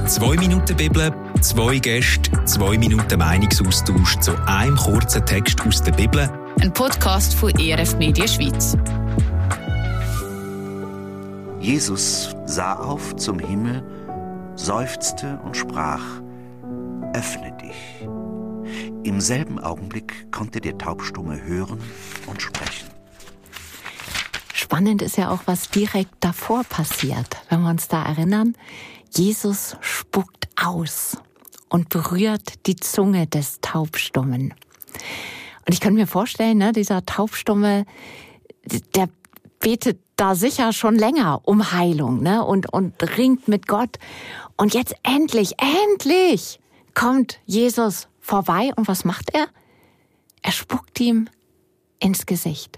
2 Minuten Bibel, 2 Gäste, 2 Minuten Meinungsaustausch zu einem kurzen Text aus der Bibel. Ein Podcast von ERF Media Schweiz. Jesus sah auf zum Himmel, seufzte und sprach: Öffne dich. Im selben Augenblick konnte der Taubstumme hören und sprechen. Spannend ist ja auch, was direkt davor passiert. Wenn wir uns da erinnern, Jesus spuckt aus und berührt die Zunge des Taubstummen. Und ich kann mir vorstellen, ne, dieser Taubstumme, der betet da sicher schon länger um Heilung, ne, und ringt mit Gott. Und jetzt endlich kommt Jesus vorbei. Und was macht er? Er spuckt ihm ins Gesicht.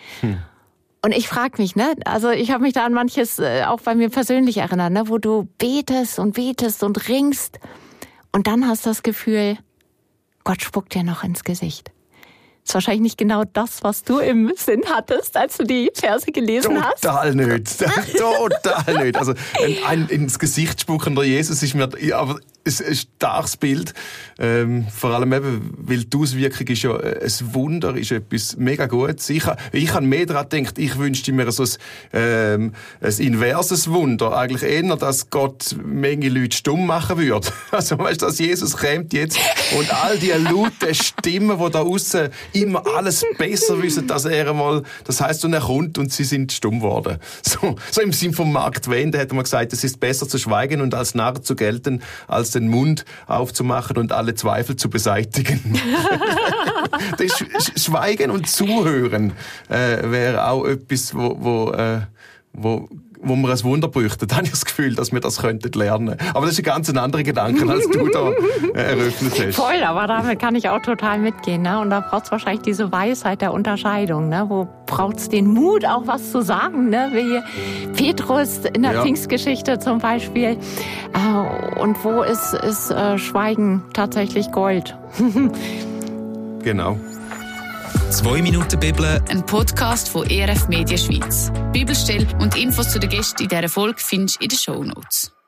Und ich frage mich, ne, also ich habe mich da an manches auch bei mir persönlich erinnert, ne, wo du betest und ringst und dann hast du das Gefühl, Gott spuckt dir noch ins Gesicht. Das ist wahrscheinlich nicht genau das, was du im Sinn hattest, als du die Verse gelesen hast. Total nicht. Total nicht. Also ein ins Gesicht spuckender Jesus ist mir aber ein starkes Bild. Vor allem eben, weil die Auswirkung ist ja ein Wunder, ist etwas mega Gutes. Ich habe mehr daran gedacht, ich wünschte mir so ein inverses Wunder. Eigentlich eher, dass Gott Menge Leute stumm machen würde. Also weißt du, dass Jesus kommt jetzt und all die lauten Stimmen, die da aussen immer alles besser wissen, dass er einmal, das heisst, und er kommt und sie sind stumm geworden. So im Sinn von Mark Twain, da hat man gesagt, es ist besser zu schweigen und als Narr zu gelten, als den Mund aufzumachen und alle Zweifel zu beseitigen. Das Schweigen und Zuhören wäre auch etwas, wo wir ein Wunder bräuchten. Da habe ich das Gefühl, dass wir das könnten lernen. Aber das ist ein ganz anderer Gedanke, als du da eröffnet hast. Voll, aber damit kann ich auch total mitgehen. Ne? Und da braucht es wahrscheinlich diese Weisheit der Unterscheidung. Ne? Wo braucht es den Mut, auch was zu sagen? Ne? Wie Petrus in der Pfingstgeschichte zum Beispiel. Und wo ist Schweigen tatsächlich Gold? Genau. 2 Minuten Bibel. Ein Podcast von ERF Media Schweiz. Bibelstelle und Infos zu den Gästen in dieser Folge findest du in den Shownotes.